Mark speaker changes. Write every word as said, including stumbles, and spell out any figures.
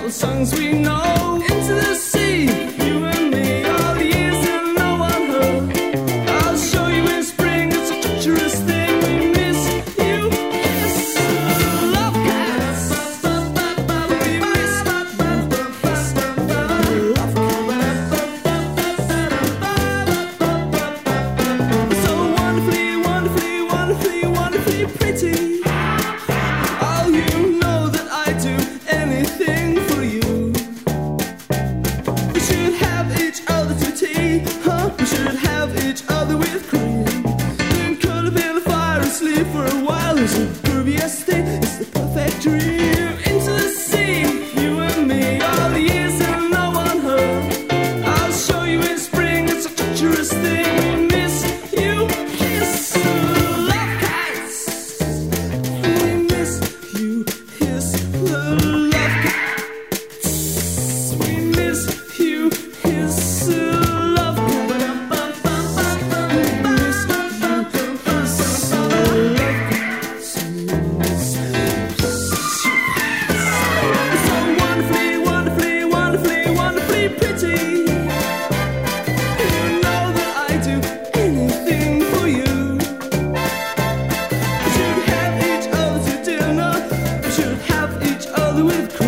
Speaker 1: the songs we know. Into the sea, you and me, all the years and no one heard. I'll show you in spring, it's a treacherous thing. We miss you, yes. Love cats. We miss love cats. So wonderfully, wonderfully, wonderfully, wonderfully pretty. Oh, you know that I do anything for you. We should have each other to tea, huh? We should have each other with cream. Then curl up in the fire and sleep for a while. It's a groovy-ass thing, it's the perfect dream. Into the sea, you and me, all the years and no one heard. I'll show you in spring, it's a treacherous thing. We miss you, kiss, love cats. We miss you, kiss, the love cats. We miss you, kiss, the love cats. We miss you, kiss, the love cats. So wonderfully, wonderfully, wonderfully, wonderfully pretty. You know that I do anything for you. We should have each other to dinner. We should have each other with